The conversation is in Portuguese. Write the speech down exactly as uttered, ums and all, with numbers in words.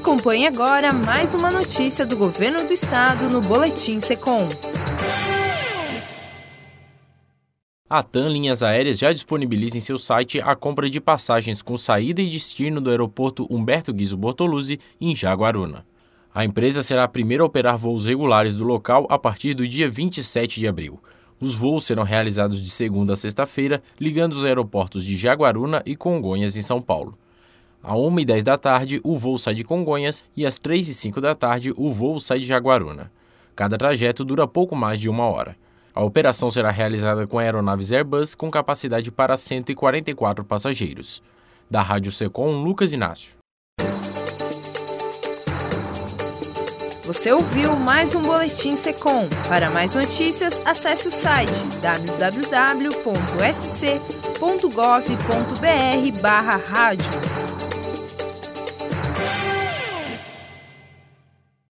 Acompanhe agora mais uma notícia do Governo do Estado no Boletim Secom. A TAM Linhas Aéreas já disponibiliza em seu site a compra de passagens com saída e destino do aeroporto Humberto Guizzo Bortoluzzi, em Jaguaruna. A empresa será a primeira a operar voos regulares do local a partir do dia vinte e sete de abril. Os voos serão realizados de segunda a sexta-feira, ligando os aeroportos de Jaguaruna e Congonhas, em São Paulo. Às uma e dez da tarde, o voo sai de Congonhas e às três e cinco da tarde, o voo sai de Jaguaruna. Cada trajeto dura pouco mais de uma hora. A operação será realizada com aeronaves Airbus com capacidade para cento e quarenta e quatro passageiros. Da Rádio Secom, Lucas Inácio. Você ouviu mais um Boletim Secom. Para mais notícias, acesse o site w w w ponto s c ponto gov ponto b r barra rádio.